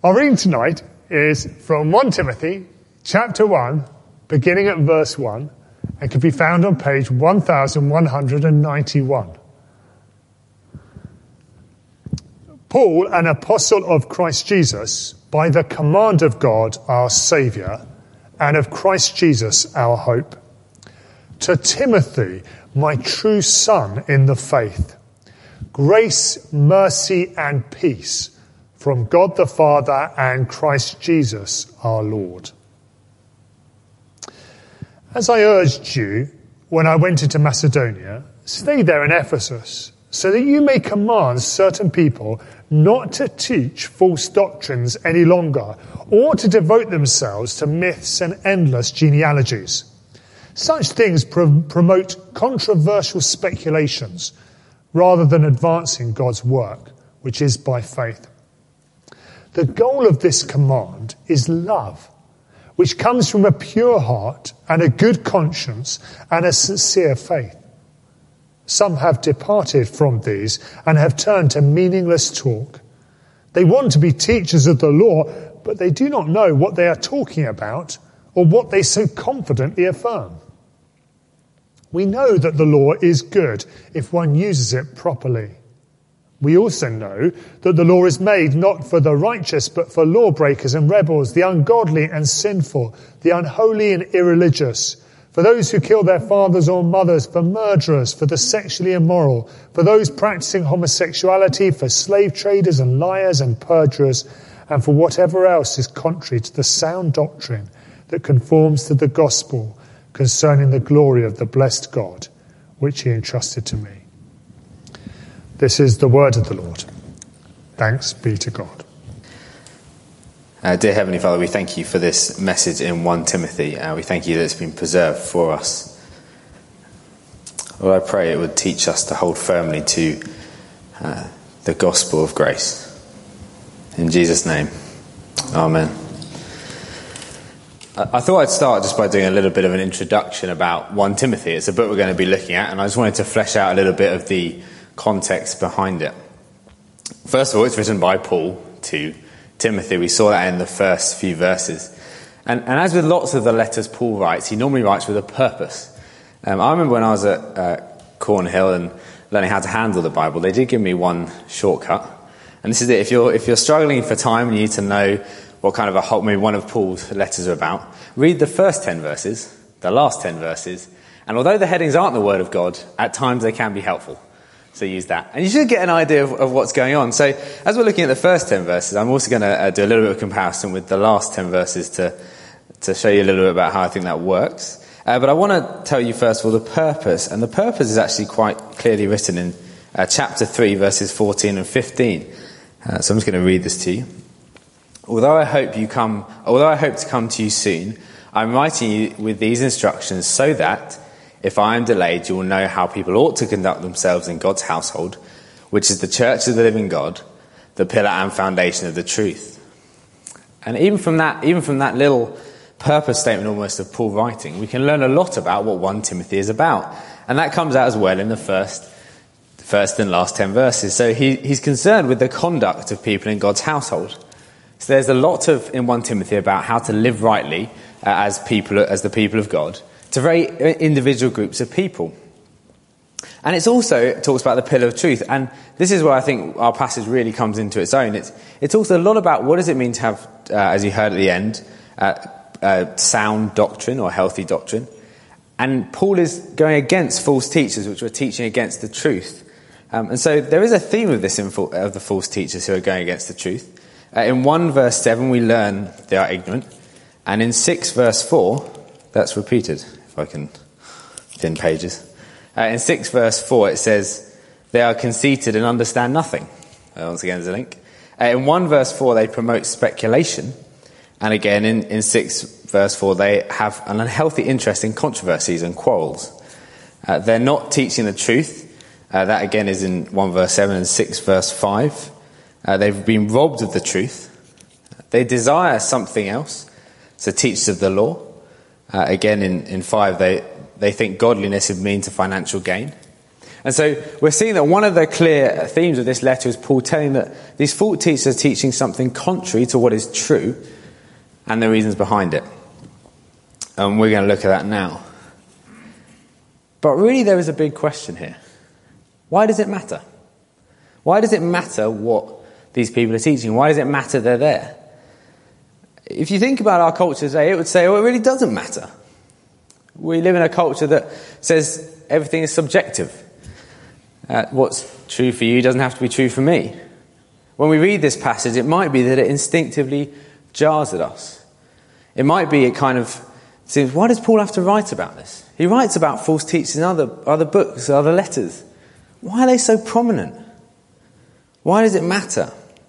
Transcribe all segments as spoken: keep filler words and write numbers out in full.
Our reading tonight is from First Timothy chapter one, beginning at verse one, and can be found on page one thousand one hundred ninety-one. Paul, an apostle of Christ Jesus, by the command of God our Saviour, and of Christ Jesus our hope, to Timothy, my true son in the faith, grace, mercy, and peace from God the Father and Christ Jesus our Lord. As I urged you when I went into Macedonia, stay there in Ephesus, so that you may command certain people not to teach false doctrines any longer, or to devote themselves to myths and endless genealogies. Such things pro- promote controversial speculations, rather than advancing God's work, which is by faith. The goal of this command is love, which comes from a pure heart and a good conscience and a sincere faith. Some have departed from these and have turned to meaningless talk. They want to be teachers of the law, but they do not know what they are talking about or what they so confidently affirm. We know that the law is good if one uses it properly. We also know that the law is made not for the righteous, but for lawbreakers and rebels, the ungodly and sinful, the unholy and irreligious, for those who kill their fathers or mothers, for murderers, for the sexually immoral, for those practicing homosexuality, for slave traders and liars and perjurers, and for whatever else is contrary to the sound doctrine that conforms to the gospel concerning the glory of the blessed God, which he entrusted to me. This is the word of the Lord. Thanks be to God. Uh, dear Heavenly Father, we thank you for this message in First Timothy. Uh, we thank you that it's been preserved for us. Lord, I pray it would teach us to hold firmly to uh, the gospel of grace. In Jesus' name, amen. I thought I'd start just by doing a little bit of an introduction about First Timothy. It's a book we're going to be looking at, and I just wanted to flesh out a little bit of the context behind it. First of all, it's written by Paul to Timothy. We saw that in the first few verses. And, and as with lots of the letters Paul writes, he normally writes with a purpose. Um, I remember when I was at uh, Cornhill and learning how to handle the Bible, they did give me one shortcut. And this is it. If you're, if you're struggling for time and you need to know what kind of a whole, maybe one of Paul's letters are about, read the first ten verses, the last ten verses, and although the headings aren't the Word of God, at times they can be helpful. So use that. And you should get an idea of, of what's going on. So as we're looking at the first ten verses, I'm also going to uh, do a little bit of comparison with the last ten verses to, to show you a little bit about how I think that works. Uh, but I want to tell you first of all the purpose. And the purpose is actually quite clearly written in uh, chapter three, verses fourteen and fifteen. Uh, so I'm just going to read this to you. Although I hope you come, although I hope to come to you soon, I'm writing you with these instructions so that, if I am delayed, you will know how people ought to conduct themselves in God's household, which is the church of the living God, the pillar and foundation of the truth. And even from that, even from that little purpose statement almost of Paul writing, we can learn a lot about what First Timothy is about. And that comes out as well in the first, first and last ten verses. So he, he's concerned with the conduct of people in God's household. So there's a lot of in First Timothy about how to live rightly uh, as people, as the people of God, to very individual groups of people. And it's also, it talks about the pillar of truth. And this is where I think our passage really comes into its own. It's, it talks a lot about what does it mean to have, uh, as you heard at the end, uh, uh, sound doctrine or healthy doctrine. And Paul is going against false teachers, which were teaching against the truth. Um, and so there is a theme of this in, of the false teachers who are going against the truth. Uh, in one verse seven, we learn they are ignorant. And in six verse four, that's repeated, if I can thin pages. Uh, in six verse four, it says, they are conceited and understand nothing. Uh, once again, there's a link. Uh, in one verse four, they promote speculation. And again, in, in six verse four, they have an unhealthy interest in controversies and quarrels. Uh, they're not teaching the truth. Uh, that again is in one verse seven and six verse five. Uh, they've been robbed of the truth. They desire something else. So teachers of the law. Uh, again, in, in five, they, they think godliness is means of financial gain. And so we're seeing that one of the clear themes of this letter is Paul telling that these false teachers are teaching something contrary to what is true and the reasons behind it. And we're going to look at that now. But really there is a big question here. Why does it matter? Why does it matter what these people are teaching? Why does it matter they're there? If you think about our culture today, it would say, oh, it really doesn't matter. We live in a culture that says everything is subjective. Uh, what's true for you doesn't have to be true for me. When we read this passage, it might be that it instinctively jars at us. It might be it kind of seems, why does Paul have to write about this? He writes about false teachers in other, other books, other letters. Why are they so prominent? Why does it matter?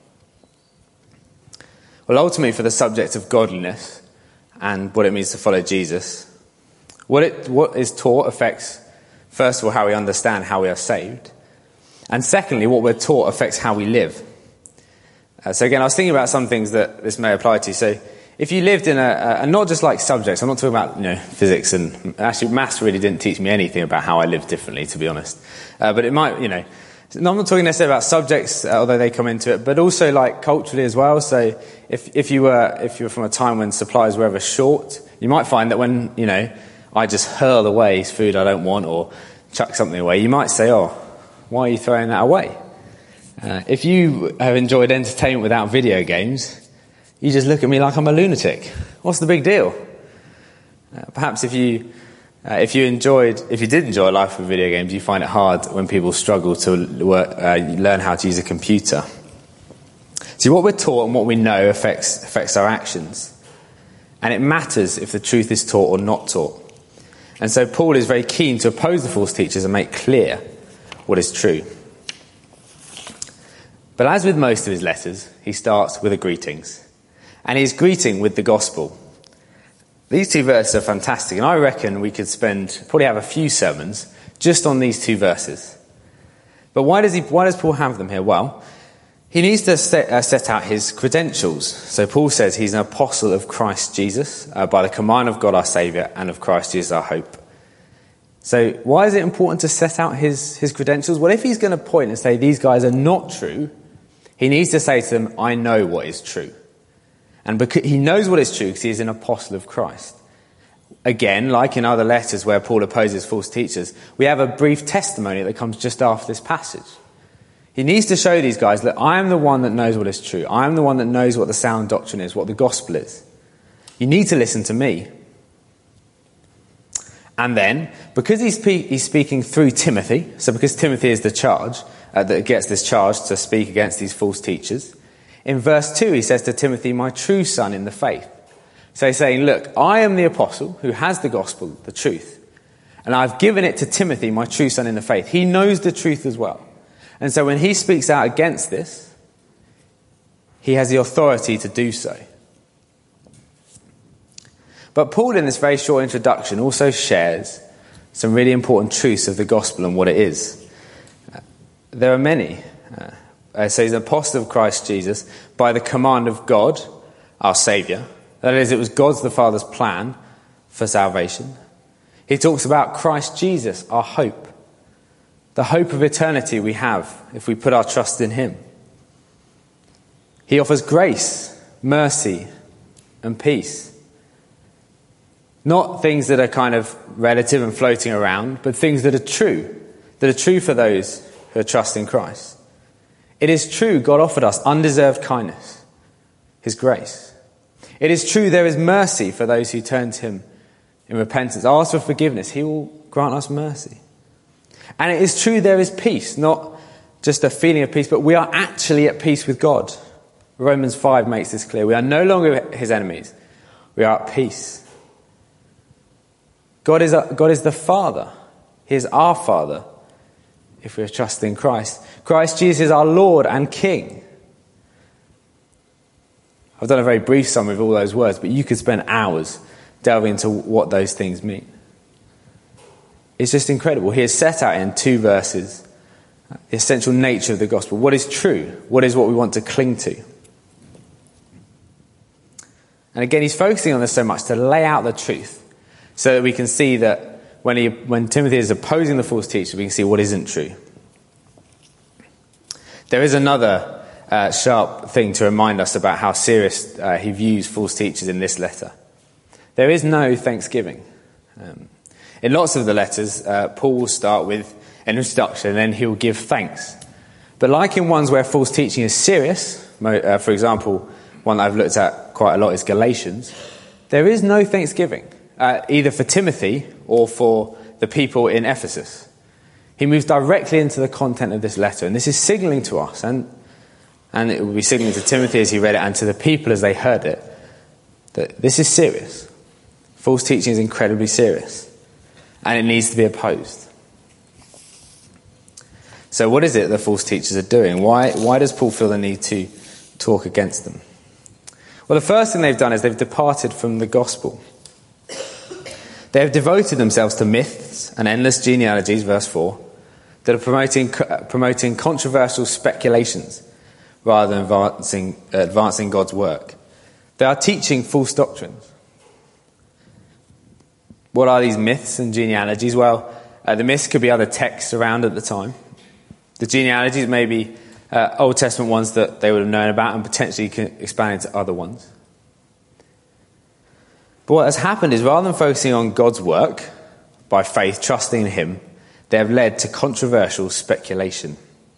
Well, ultimately for the subject of godliness and what it means to follow Jesus, what it what is taught affects, first of all, how we understand how we are saved. And secondly, what we're taught affects how we live. Uh, so again, I was thinking about some things that this may apply to. So if you lived in a, a not just like subjects, I'm not talking about, you know, physics and actually maths really didn't teach me anything about how I lived differently, to be honest. Uh, but it might, you know, no, I'm not talking necessarily about subjects, uh, although they come into it, but also like culturally as well. So if if you were if you were from a time when supplies were ever short, you might find that when, you know, I just hurl away food I don't want or chuck something away, you might say, oh, why are you throwing that away? Uh, if you have enjoyed entertainment without video games, you just look at me like I'm a lunatic. What's the big deal? Uh, perhaps if you uh, if you enjoyed, if you did enjoy life with video games, you find it hard when people struggle to work, uh, learn how to use a computer. See, what we're taught and what we know affects affects our actions, and it matters if the truth is taught or not taught. And so Paul is very keen to oppose the false teachers and make clear what is true. But as with most of his letters, he starts with a greetings. And he's greeting with the gospel. These two verses are fantastic, and I reckon we could spend, probably have a few sermons just on these two verses. But why does he? Why does Paul have them here? Well, he needs to set, uh, set out his credentials. So Paul says he's an apostle of Christ Jesus, uh, by the command of God our Saviour, and of Christ Jesus our hope. So why is it important to set out his, his credentials? Well, if he's going to point and say these guys are not true, he needs to say to them, I know what is true. And because he knows what is true because he is an apostle of Christ. Again, like in other letters where Paul opposes false teachers, we have a brief testimony that comes just after this passage. He needs to show these guys that I am the one that knows what is true. I am the one that knows what the sound doctrine is, what the gospel is. You need to listen to me. And then, because he's, pe- he's speaking through Timothy, so because Timothy is the charge, uh, that gets this charge to speak against these false teachers, in verse two he says to Timothy, my true son in the faith. So he's saying, look, I am the apostle who has the gospel, the truth, and I've given it to Timothy, my true son in the faith. He knows the truth as well. And so when he speaks out against this, he has the authority to do so. But Paul, in this very short introduction, also shares some really important truths of the gospel and what it is. Uh, there are many. Uh, uh, so he's an apostle of Christ Jesus by the command of God, our Saviour. That is, it was God's the Father's plan for salvation. He talks about Christ Jesus, our hope. The hope of eternity we have if we put our trust in him. He offers grace, mercy, and peace. Not things that are kind of relative and floating around, but things that are true, that are true for those who are trusting Christ. It is true God offered us undeserved kindness, his grace. It is true there is mercy for those who turn to him in repentance. Ask for forgiveness, he will grant us mercy. And it is true there is peace, not just a feeling of peace, but we are actually at peace with God. Romans five makes this clear. We are no longer his enemies. We are at peace. God is, a, God is the Father. He is our Father if we are trusting in Christ. Christ Jesus is our Lord and King. I've done a very brief summary of all those words, but you could spend hours delving into what those things mean. It's just incredible. He has set out in two verses the essential nature of the gospel. What is true? What is what we want to cling to? And again, he's focusing on this so much to lay out the truth so that we can see that when, he, when Timothy is opposing the false teacher, we can see what isn't true. There is another uh, sharp thing to remind us about how serious uh, he views false teachers in this letter. There is no thanksgiving. Um, in lots of the letters, uh, Paul will start with an introduction and then he'll give thanks. But like in ones where false teaching is serious, uh, for example, one that I've looked at quite a lot is Galatians, there is no thanksgiving, uh, either for Timothy or for the people in Ephesus. He moves directly into the content of this letter, and this is signalling to us, and, and it will be signaling to Timothy as he read it, and to the people as they heard it, that this is serious. False teaching is incredibly serious, and it needs to be opposed. So what is it that false teachers are doing? Why, why does Paul feel the need to talk against them? Well, the first thing they've done is they've departed from the gospel. They have devoted themselves to myths and endless genealogies, verse four, that are promoting, promoting controversial speculations rather than advancing, advancing God's work. They are teaching false doctrines. What are these myths and genealogies? Well, uh, the myths could be other texts around at the time. The genealogies may be uh, Old Testament ones that they would have known about and potentially can expand into other ones. But what has happened is rather than focusing on God's work by faith, trusting in him, they have led to controversial speculation.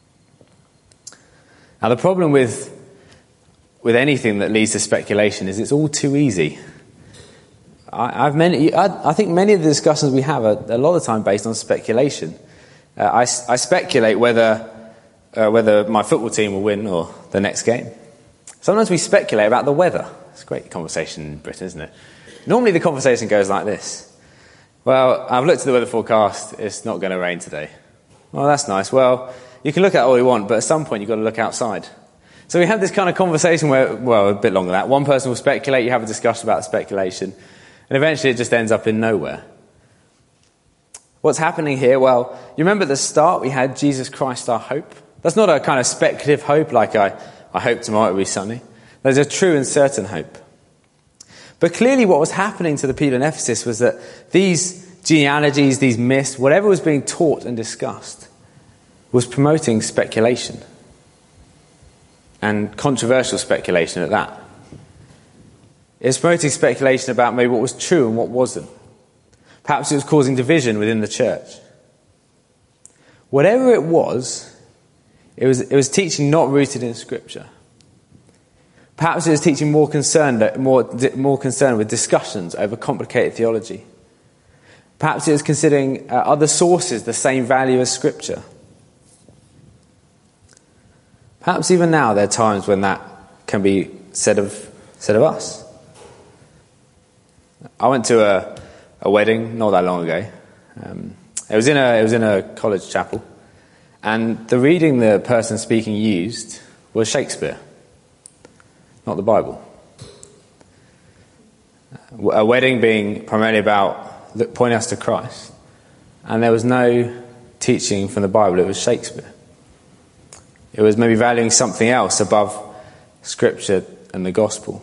Now the problem with, with anything that leads to speculation is it's all too easy. I, I've many, I, I think many of the discussions we have are a lot of the time based on speculation. Uh, I, I speculate whether uh, whether my football team will win or the next game. Sometimes we speculate about the weather. It's a great conversation in Britain, isn't it? Normally the conversation goes like this. Well, I've looked at the weather forecast. It's not going to rain today. Well, that's nice. Well, you can look at all you want, but at some point you've got to look outside. So we have this kind of conversation where, well, a bit longer than that. One person will speculate, you have a discussion about the speculation, and eventually it just ends up in nowhere. What's happening here? Well, you remember at the start we had Jesus Christ our hope. That's not a kind of speculative hope like I, I hope tomorrow will be sunny. There's a true and certain hope. But clearly what was happening to the people in Ephesus was that these genealogies, these myths, whatever was being taught and discussed was promoting speculation. And controversial speculation at that. It was promoting speculation about maybe what was true and what wasn't. Perhaps it was causing division within the church. Whatever it was, it was, it was teaching not rooted in Scripture. Perhaps it was teaching more concerned, more, more concerned with discussions over complicated theology. Perhaps it was considering uh, other sources the same value as Scripture. Perhaps even now there are times when that can be said of said of us. I went to a, a wedding not that long ago. Um, it was in a it was in a college chapel, and the reading the person speaking used was Shakespeare, not the Bible. A wedding being primarily about pointing us to Christ, and there was no teaching from the Bible. It was Shakespeare. It was maybe valuing something else above Scripture and the Gospel.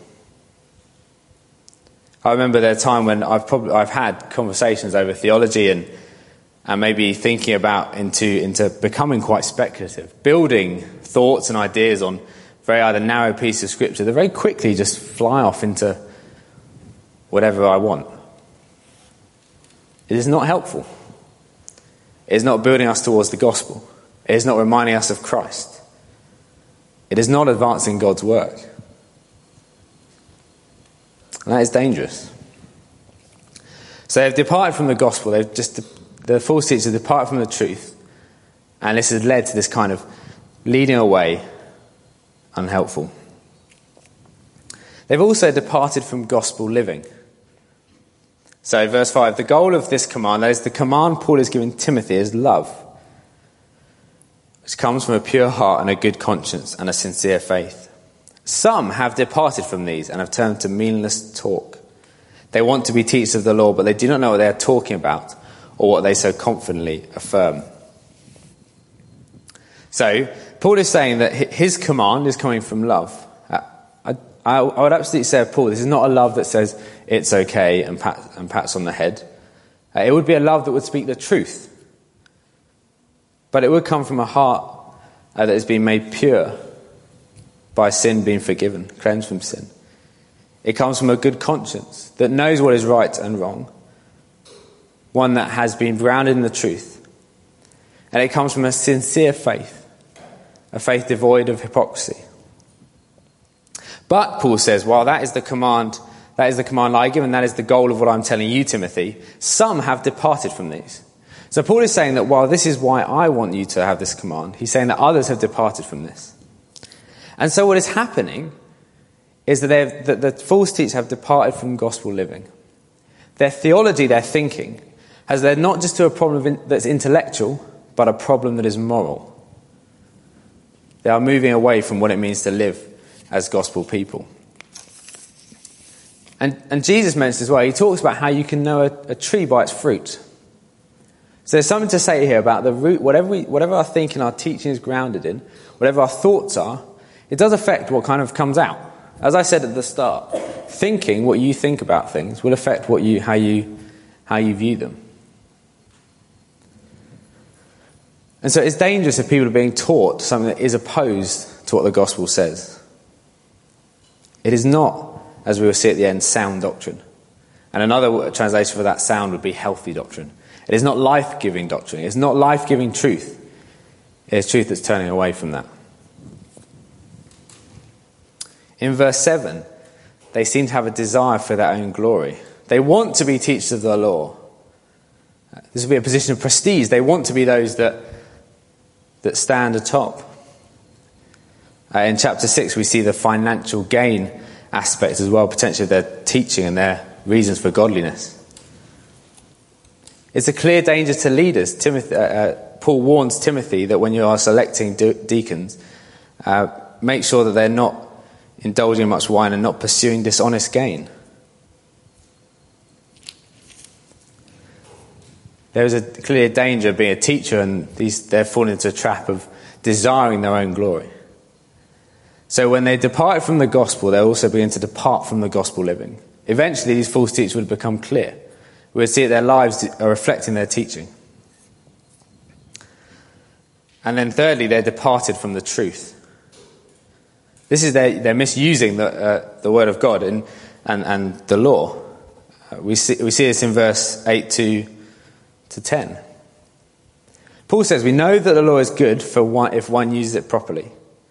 I remember there a time when I've probably I've had conversations over theology and and maybe thinking about into into becoming quite speculative, building thoughts and ideas on very either narrow piece of Scripture that very quickly just fly off into whatever I want. It is not helpful. It is not building us towards the gospel. It is not reminding us of Christ. It is not advancing God's work. And that is dangerous. So they've departed from the gospel. They've just the false teachers have departed from the truth, and this has led to this kind of leading away, unhelpful. They've also departed from gospel living. So verse five, the goal of this command, that is the command Paul is giving Timothy, is love, which comes from a pure heart and a good conscience and a sincere faith. Some have departed from these and have turned to meaningless talk. They want to be teachers of the law, but they do not know what they are talking about or what they so confidently affirm. So Paul is saying that his command is coming from love. I, I, I would absolutely say of Paul, this is not a love that says it's okay and, pat, and pats on the head. Uh, it would be a love that would speak the truth. But it would come from a heart uh, that has been made pure by sin being forgiven, cleansed from sin. It comes from a good conscience that knows what is right and wrong, one that has been grounded in the truth. And it comes from a sincere faith, a faith devoid of hypocrisy. But, Paul says, while that is the command, that is the command I give, and that is the goal of what I'm telling you, Timothy, some have departed from these. So Paul is saying that while this is why I want you to have this command, he's saying that others have departed from this. And so what is happening is that, they've, that the false teachers have departed from gospel living. Their theology, their thinking, has led not just to a problem that's intellectual, but a problem that is moral. They are moving away from what it means to live as gospel people. And, and Jesus mentions as well, he talks about how you can know a, a tree by its fruit. So there's something to say here about the root, whatever, we, whatever our thinking, our teaching is grounded in, whatever our thoughts are, it does affect what kind of comes out. As I said at the start, thinking, what you think about things, will affect what you, how you, how you view them. And so it's dangerous if people are being taught something that is opposed to what the gospel says. It is not, as we will see at the end, sound doctrine. And another translation for that sound would be healthy doctrine. It is not life-giving doctrine. It is not life-giving truth. It is truth that's turning away from that. In verse seven, they seem to have a desire for their own glory. They want to be teachers of the law. This would be a position of prestige. They want to be those that, that stand atop. Uh, in chapter six, we see the financial gain aspect as well, potentially of their teaching and their reasons for godliness. It's a clear danger to leaders. Timothy, uh, uh, Paul warns Timothy that when you are selecting de- deacons, uh, make sure that they're not indulging in much wine and not pursuing dishonest gain. There is a clear danger of being a teacher and these, they're falling into a trap of desiring their own glory. So when they depart from the gospel, they also begin to depart from the gospel living. Eventually, these false teachers would become clear. We would see that their lives are reflecting their teaching. And then thirdly, they're departed from the truth. This is their, they're misusing the, uh, the word of God and, and, and the law. Uh, we, see, we see this in verse eight to, to ten. Paul says, we know that the law is good for one, if one uses it properly.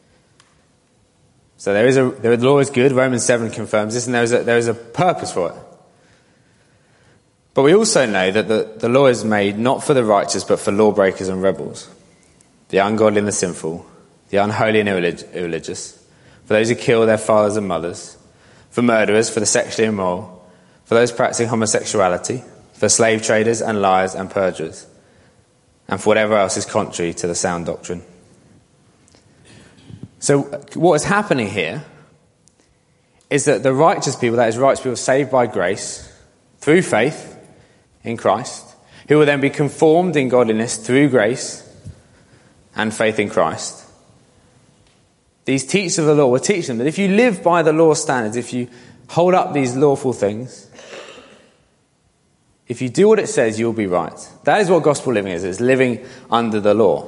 So there is a, the law is good, Romans seven confirms this, and there is a, there is a purpose for it. But we also know that the, the law is made not for the righteous, but for lawbreakers and rebels, the ungodly and the sinful, the unholy and irreligious, for those who kill their fathers and mothers, for murderers, for the sexually immoral, for those practicing homosexuality, for slave traders and liars and perjurers, and for whatever else is contrary to the sound doctrine. So what is happening here is that the righteous people, that is righteous people saved by grace, through faith in Christ, who will then be conformed in godliness through grace and faith in Christ. These teachers of the law will teach them that if you live by the law standards, if you hold up these lawful things, if you do what it says, you'll be right. That is what gospel living is. It's living under the law.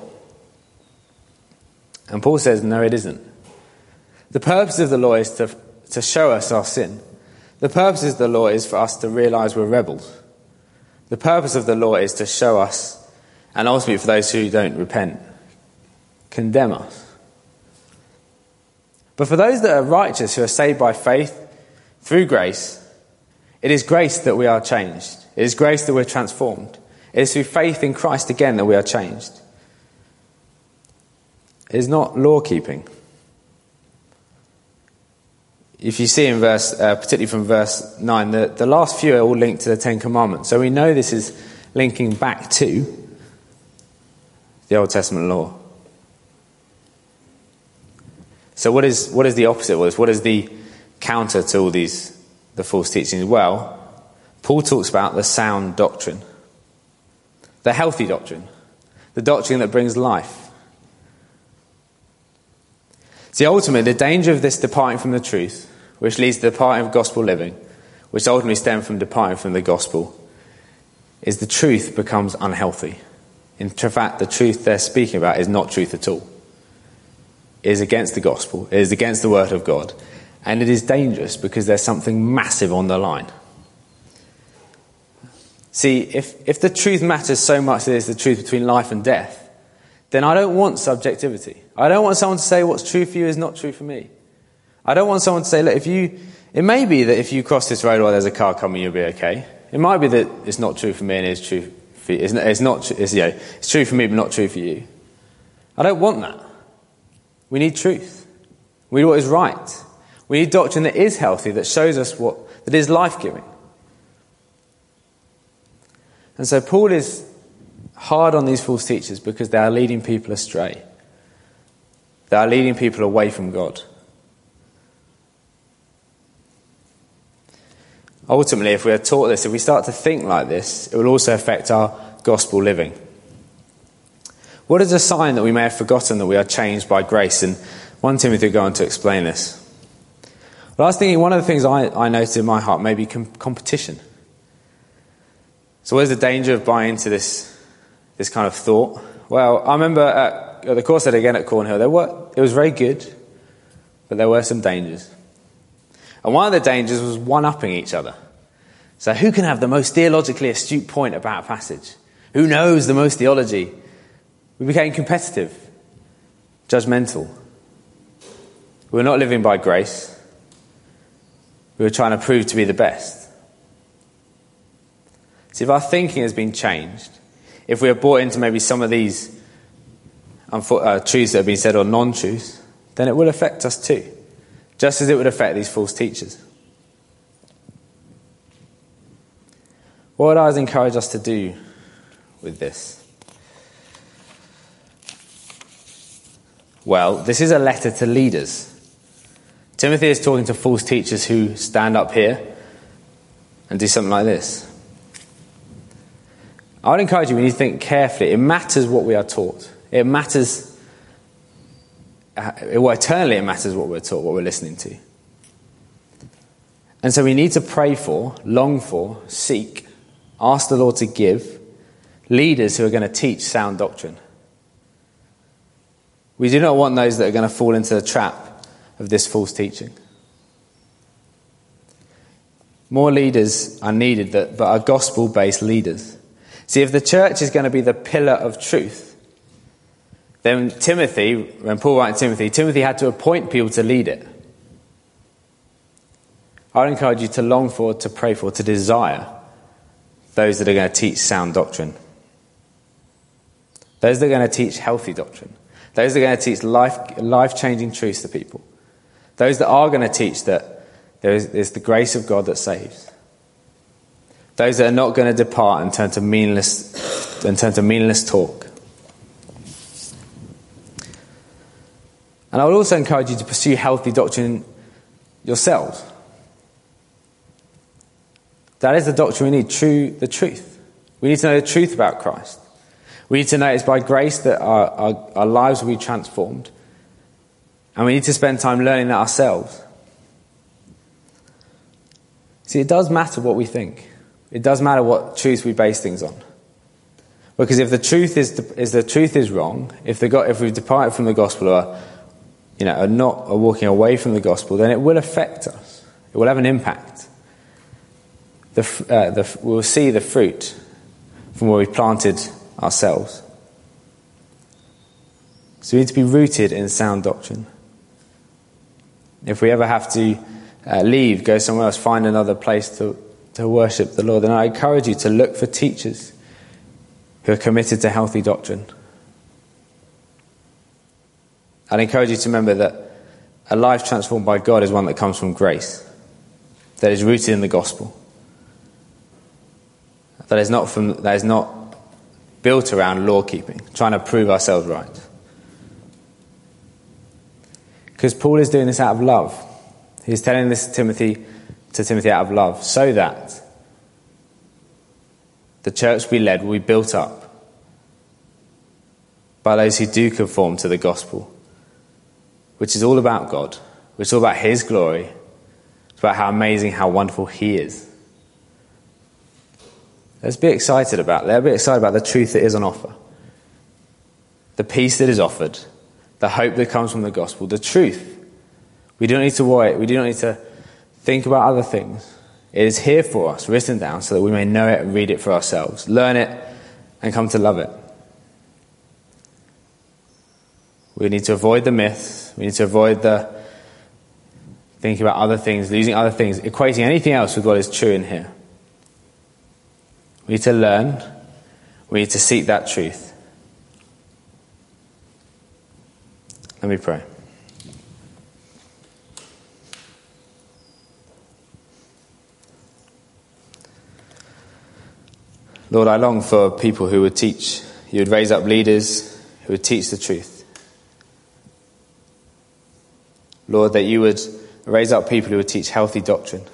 And Paul says, no, it isn't. The purpose of the law is to, to show us our sin. The purpose of the law is for us to realize we're rebels. The purpose of the law is to show us, and ultimately for those who don't repent, condemn us. But for those that are righteous, who are saved by faith through grace, it is grace that we are changed. It is grace that we're transformed. It is through faith in Christ again that we are changed. It is not law keeping. If you see in verse, uh, particularly from verse nine, the, the last few are all linked to the Ten Commandments. So we know this is linking back to the Old Testament law. So what is what is the opposite of this? What is the counter to all these, the false teachings? Well, Paul talks about the sound doctrine, the healthy doctrine, the doctrine that brings life. See, ultimately, the danger of this departing from the truth, which leads to departing from gospel living, which ultimately stems from departing from the gospel, is the truth becomes unhealthy. In fact, the truth they're speaking about is not truth at all. It is against the gospel. It is against the word of God. And it is dangerous because there's something massive on the line. See, if, if the truth matters so much that it's the truth between life and death, then I don't want subjectivity. I don't want someone to say what's true for you is not true for me. I don't want someone to say, look, if you, it may be that if you cross this road while there's a car coming, you'll be okay. It might be that it's not true for me and it's true for you. It's not, it's not it's, you know, it's true for me but not true for you. I don't want that. We need truth. We need what is right. We need doctrine that is healthy, that shows us what, that is life-giving. And so Paul is hard on these false teachers because they are leading people astray. They are leading people away from God. Ultimately, if we are taught this, if we start to think like this, it will also affect our gospel living. What is a sign that we may have forgotten that we are changed by grace? And First Timothy will go on to explain this. But I was thinking one of the things I, I noticed in my heart may be com- competition. So where's the danger of buying into this this kind of thought? Well, I remember at, at the course I did again at Cornhill, there were, it was very good, but there were some dangers. And one of the dangers was one-upping each other. So who can have the most theologically astute point about a passage? Who knows the most theology? We became competitive, judgmental. We were not living by grace. We were trying to prove to be the best. See, if our thinking has been changed, if we are bought into maybe some of these uh, truths that have been said or non-truths, then it will affect us too, just as it would affect these false teachers. What would I encourage us to do with this? Well, this is a letter to leaders. Timothy is talking to false teachers who stand up here and do something like this. I would encourage you, we need to think carefully. It matters what we are taught. It matters, uh, well, eternally it matters what we're taught, what we're listening to. And so we need to pray for, long for, seek, ask the Lord to give leaders who are going to teach sound doctrine. We do not want those that are going to fall into the trap of this false teaching. More leaders are needed, that, but are gospel-based leaders. See, if the church is going to be the pillar of truth, then Timothy, when Paul wrote Timothy, Timothy had to appoint people to lead it. I would encourage you to long for, to pray for, to desire those that are going to teach sound doctrine. Those that are going to teach healthy doctrine. Those that are going to teach life, life-changing truths to people. Those that are going to teach that there is, is the grace of God that saves. Those that are not going to depart and turn to meaningless and turn to meaningless talk. And I would also encourage you to pursue healthy doctrine yourselves. That is the doctrine we need, true, the truth. We need to know the truth about Christ. We need to know it's by grace that our, our, our lives will be transformed. And we need to spend time learning that ourselves. See, it does matter what we think. It does matter what truth we base things on. Because if the truth is, is the truth is wrong, if the if we've departed from the gospel or, you know, are not are walking away from the gospel, then it will affect us. It will have an impact. The, uh, the, we'll see the fruit from where we've planted ourselves. So we need to be rooted in sound doctrine. If we ever have to uh, leave, go somewhere else, find another place to, to worship the Lord, then I encourage you to look for teachers who are committed to healthy doctrine. I'd encourage you to remember that a life transformed by God is one that comes from grace, that is rooted in the gospel, that is not from that is not built around law keeping, trying to prove ourselves right. Because Paul is doing this out of love. He's telling this to Timothy, to Timothy out of love, so that the church we led will be built up by those who do conform to the gospel, which is all about God, which is all about his glory. It's about how amazing, how wonderful he is. Let's be excited about it. Let's be excited about the truth that is on offer. The peace that is offered. The hope that comes from the gospel. The truth. We don't need to worry. We do not need to think about other things. It is here for us, written down, so that we may know it and read it for ourselves. Learn it and come to love it. We need to avoid the myths. We need to avoid the thinking about other things, losing other things, equating anything else with what is true in here. We need to learn. We need to seek that truth. Let me pray. Lord, I long for people who would teach. You would raise up leaders who would teach the truth. Lord, that you would raise up people who would teach healthy doctrine.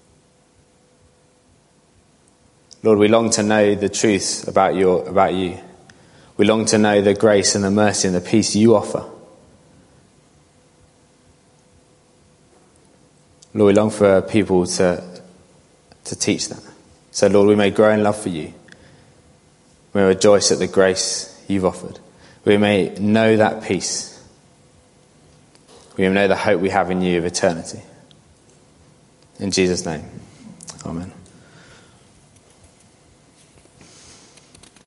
Lord, we long to know the truth about your about you. We long to know the grace and the mercy and the peace you offer. Lord, we long for people to, to teach that. So, Lord, we may grow in love for you. We may rejoice at the grace you've offered. We may know that peace. We may know the hope we have in you of eternity. In Jesus' name, amen.